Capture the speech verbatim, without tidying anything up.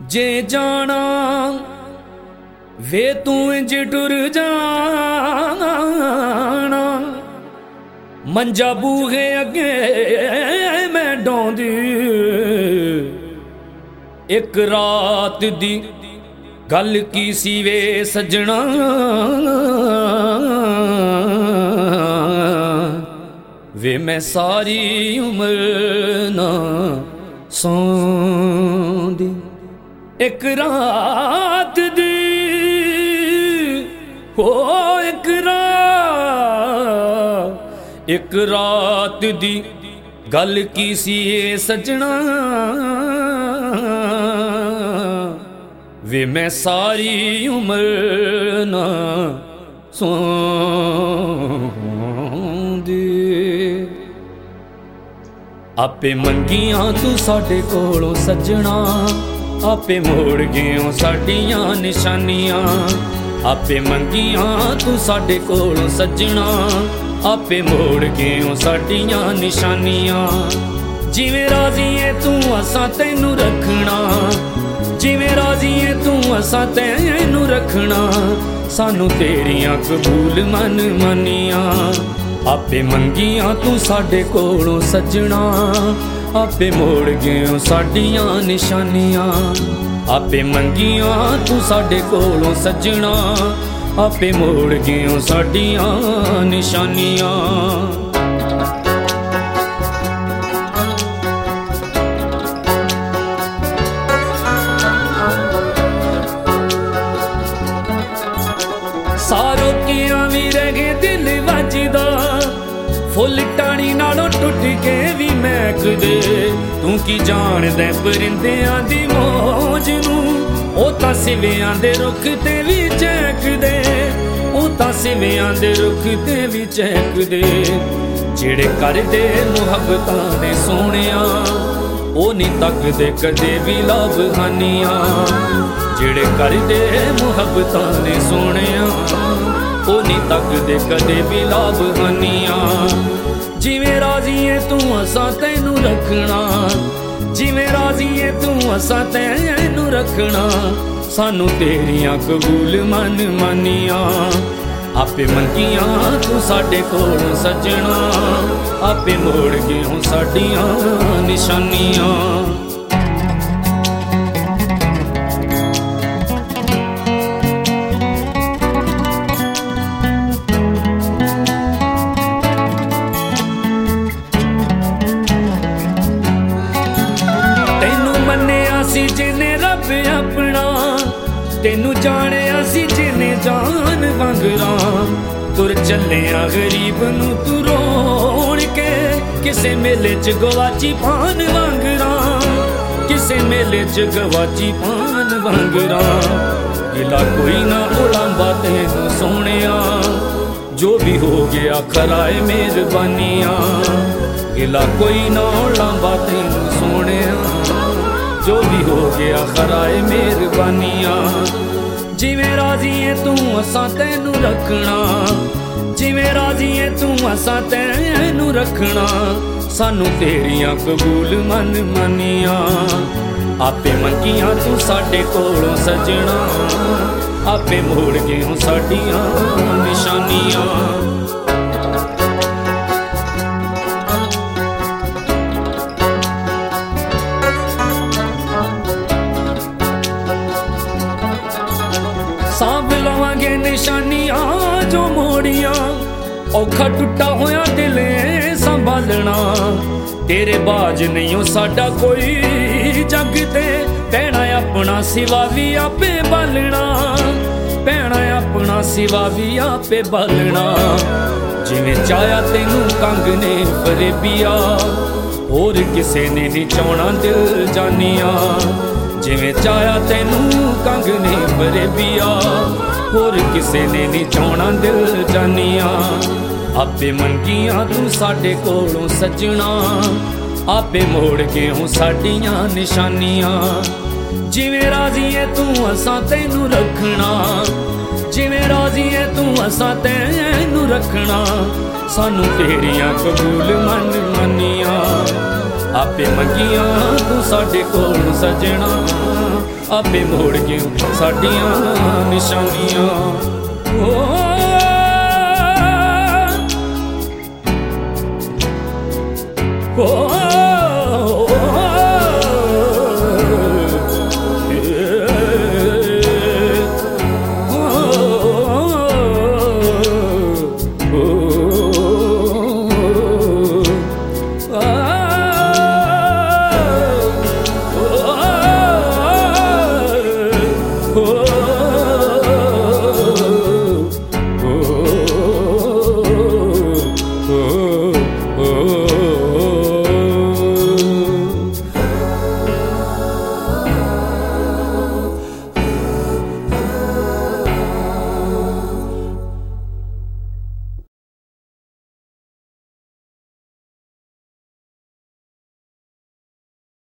जे जाना वे तू इंज टुर जाना मंजा बूहे अगे मैं डोंदी एक रात दी गल की सी वे सजना वे मैं सारी उम्र ना सौंदी एक रात दी हो एक रात एक रात दी गल की सी ये सजना वे मैं सारी उम्र ना सौंदी आपे मंगियां तू साडे कोलों सजना आपे मोड़ गए साडियां निशानियां आपे मंगियां तू साडे कोलों सजना आपे मोड़ गए साडियां निशानियां जिवें राजी है तू असां तैनू रखना जिवें राजी है तू असां तैनू रखना सानू तेरियां कबूल मन मानियां आपे मंगियां तू साडे कोलों सजना आपे मोड़ गए साडियां निशानियां आपे मंगियां तू साडे कोलों सजना आपे मोड़ गए साडियां निशानियां सारो किया भी रह गए दिल वजदा फुल टाणी नालों टुट के भी महक दे तू की जान दे परिंदियां दी मौज नूं ओ तां सिवियां दे रुख ते भी चहक दे ओ तां सिवियां दे रुख ते भी चहक दे जेड़े करदे मुहब्बतां दे सोहणिया ओ नी तकदे कदे भी लाभ हानियां जेड़े करदे मुहब्बतां दे सोहणिया ओ नी तकदे कदे भी लाभ हानियां जिवें राजी है तू असां तैनू रखना जिवें राजी है तू असां तैनू रखना सानू तेरियां कबूल मन मानियां आपे मंगियां तू साडे कोलों सजना आपे मोड़ गए साडियां निशानियां जिने रब अपना तेनू जानिया सी जिने जान वांगरा तुर चलिया गरीब नू तू रोण के किसे मेले च गवाची पान वांगरा किसे मेले च गवाची पान वांगरा गिला कोई ना उलांबा तेनू सोहणिया जो भी हो गया खराए मेहरबानियां गिला कोई ना उलांबा तेनू सोहणिया जो भी हो गया खराए मेहरबानियां जिवें राजी है तू असां तैनू रखना जिवें राजी है तू असां तैनू रखना सानू तेरियां कबूल मन मानियां आपे मंगियां तू साडे कोलों सजना आपे मोड़ गए साडियां निशानियां सांभ लवांगे निशानियां जो मोड़ियां औखा टुटा होया दिले संभालना तेरे बाज नहीं हो साडा कोई जग ते पैना अपना सिवा भी आपे बालना पैना अपना सिवा भी आपे बालना जिवें चाया तेनू कंग ने फरेबिया होर किसे ने नहीं चाहना दिल जानिया जिवें चाया तेनू कंग ने फरेबिया होर किसे ने नहीं चाहना दिल जानिया आपे मंगियां तू साडे कोलों सजना आपे मोड़ गए साडियां निशानियां जिवें राजी है तू असां तैनू रखना जिवें राजी है तू असां तैनू रखना सानू तेरियां कबूल मन मानियां आपे मंगियां तू साडे कोल सजना आपे मोड़ के साडियां निशानियां। ओ Oh